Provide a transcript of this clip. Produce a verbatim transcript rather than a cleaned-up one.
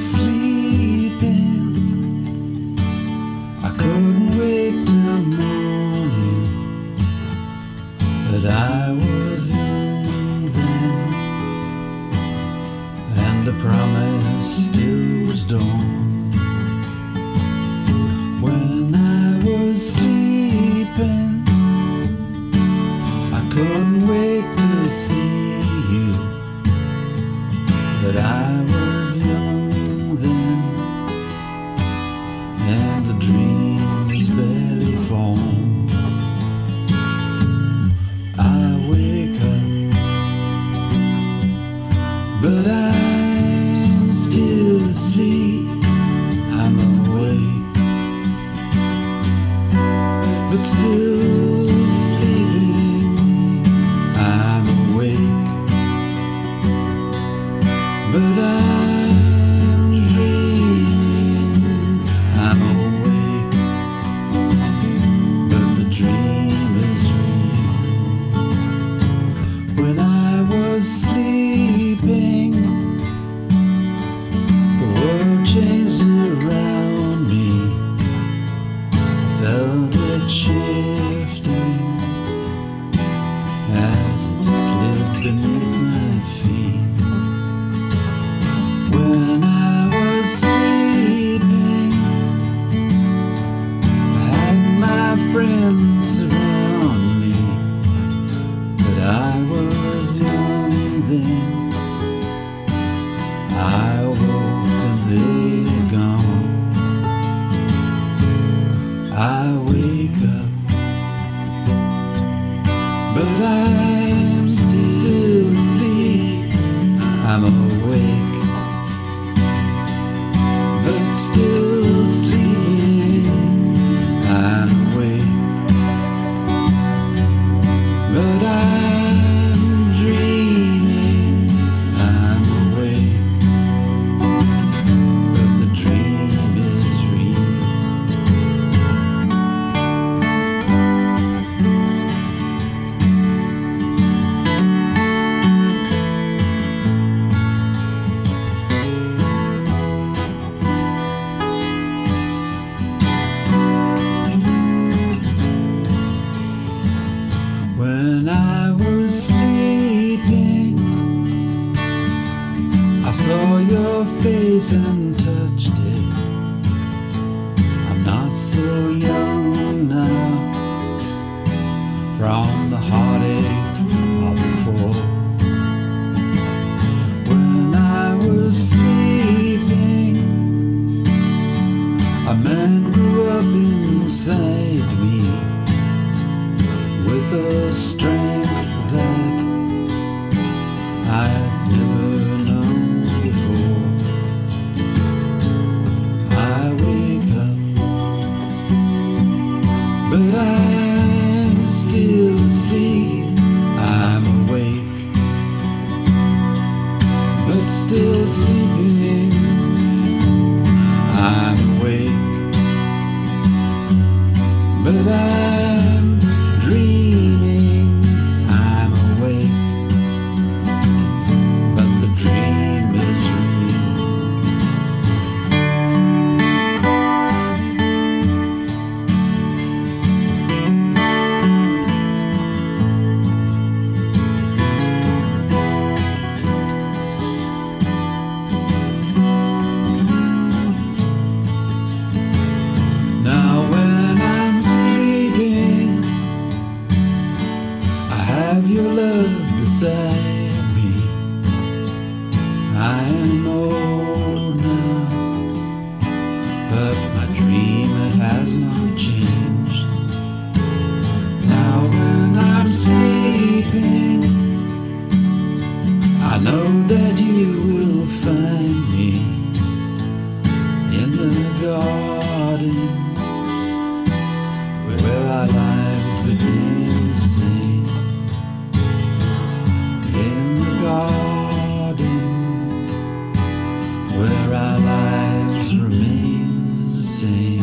sleeping, I couldn't wait till morning, but I was young then, and the promise still was dawn. When I was sleeping, I couldn't wait to see you, but I was young then, and the dreams barely formed. I wake up, but I'm still asleep. I'm awake, but still sleeping. I'm awake, but I'm dreaming. I'm awake, but the dream is real. When I was sleeping, the world changed around me. I felt it shifting as it slid beneath my feet. When I was sleeping, I had my friends around me, but I was young then. I awoke and they're gone. I wake up, but I'm still asleep. I'm awake, but still sleeping. I'm awake, but I'm dreaming. I'm awake, but the dream is real. When I was sleeping, I saw your face and touched it. I'm not so young now from the heartache of before. When I was sleeping, a man grew up inside me with a strength that I had never known before. I wake up, but I'm still asleep. I'm awake, but still sleeping. I'm awake, but I'm dreaming. I'm awake, but the dream is real. Now when I'm sleeping, I have your love beside me. I am old now, but my dream, it has not changed. Now when I'm sleeping, I know that you will find me in the garden where our lives begin to sing. In the garden where our lives remain the same.